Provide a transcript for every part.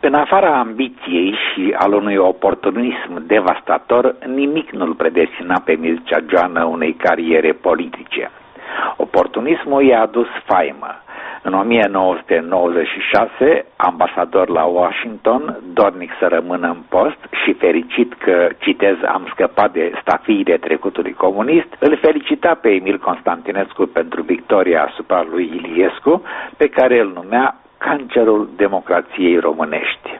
În afara ambiției și al unui oportunism devastator, nimic nu-l predestina pe Mircea Joană unei cariere politice. Oportunismul i-a adus faimă. În 1996, ambasador la Washington, dornic să rămână în post și fericit că, citez, am scăpat de stafiile trecutului comunist, îl felicita pe Emil Constantinescu pentru victoria asupra lui Iliescu, pe care îl numea cancerul democrației românești.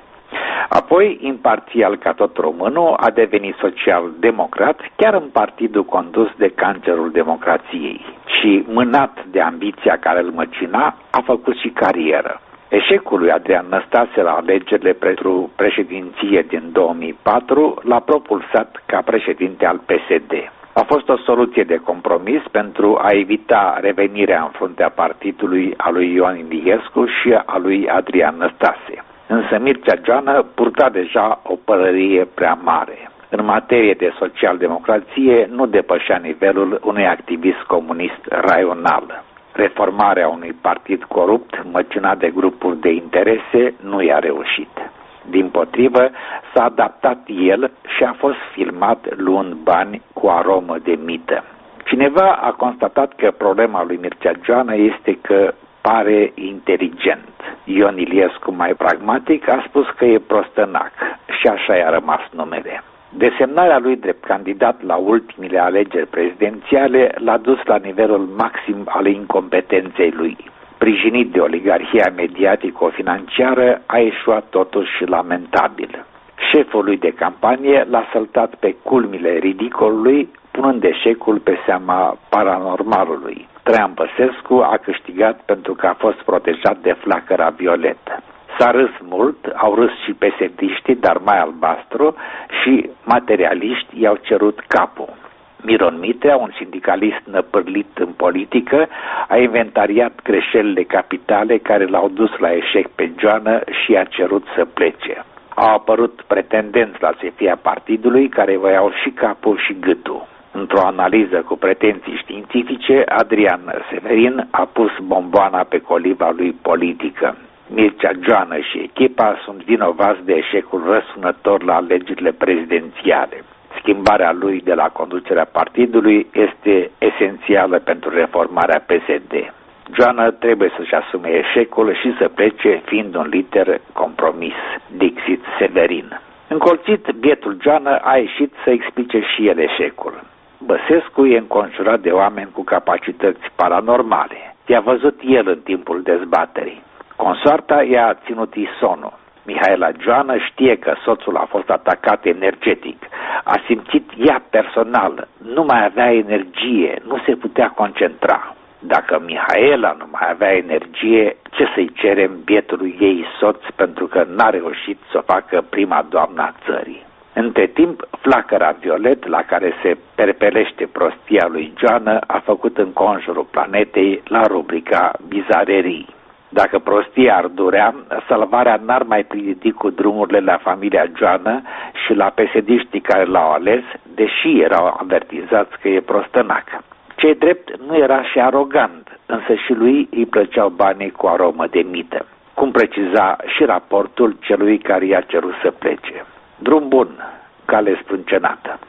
Apoi, imparțial ca tot românul, a devenit social-democrat, chiar în partidul condus de cancerul democrației. Și, mânat de ambiția care îl măcina, a făcut și carieră. Eșecul lui Adrian Năstase la alegerile pentru președinție din 2004 l-a propulsat ca președinte al PSD. A fost o soluție de compromis pentru a evita revenirea în fruntea partidului a lui Ion Iliescu și a lui Adrian Năstase. Însă Mircea Joană purta deja o părărie prea mare. În materie de social-democrație nu depășea nivelul unui activist comunist raional. Reformarea unui partid corupt, măcinat de grupuri de interese, nu i-a reușit. Dimpotrivă, s-a adaptat el și a fost filmat luând bani cu aromă de mită. Cineva a constatat că problema lui Mircea Joană este că pare inteligent. Ion Iliescu, mai pragmatic, a spus că e prostănac și așa i-a rămas numele. Desemnarea lui drept candidat la ultimile alegeri prezidențiale l-a dus la nivelul maxim al incompetenței lui. Sprijinit de oligarhia mediatico-financiară, a eșuat totuși lamentabil. Șeful lui de campanie l-a săltat pe culmile ridicolului, punând eșecul pe seama paranormalului. Traian Băsescu a câștigat pentru că a fost protejat de flacăra violetă. S-a râs mult, au râs și pesediștii, dar mai albastru, și materialiști i-au cerut capul. Miron Mitrea, un sindicalist năpârlit în politică, a inventariat greșelile capitale care l-au dus la eșec pe Joană și i-a cerut să plece. Au apărut pretendenți la șefia partidului care voiau și capul și gâtul. Într-o analiză cu pretenții științifice, Adrian Severin a pus bomboana pe coliba lui politică. Mircea Joană și echipa sunt vinovați de eșecul răsunător la alegerile prezidențiale. Schimbarea lui de la conducerea partidului este esențială pentru reformarea PSD. Joană trebuie să-și asume eșecul și să plece, fiind un lider compromis, dixit Severin. Încolțit, bietul Joană a ieșit să explice și el eșecul. Băsescu e înconjurat de oameni cu capacități paranormale. I-a văzut el în timpul dezbaterii. Consoarta i-a ținut isonul. Mihaela Joană știe că soțul a fost atacat energetic. A simțit ea personal, nu mai avea energie, nu se putea concentra. Dacă Mihaela nu mai avea energie, ce să-i cerem bietului ei soț pentru că n-a reușit să o facă prima doamnă a țării? Între timp, flacăra violet la care se perpelește prostia lui Joană a făcut înconjurul planetei la rubrica bizarerii. Dacă prostia ar durea, salvarea n-ar mai priviti cu drumurile la familia Joană și la pesediștii care l-au ales, deși erau avertizați că e prostănac. Ce-i drept, nu era și arogant, însă și lui îi plăceau banii cu aromă de mită, cum preciza și raportul celui care i-a cerut să plece. Drum bun, cale sprâncenată.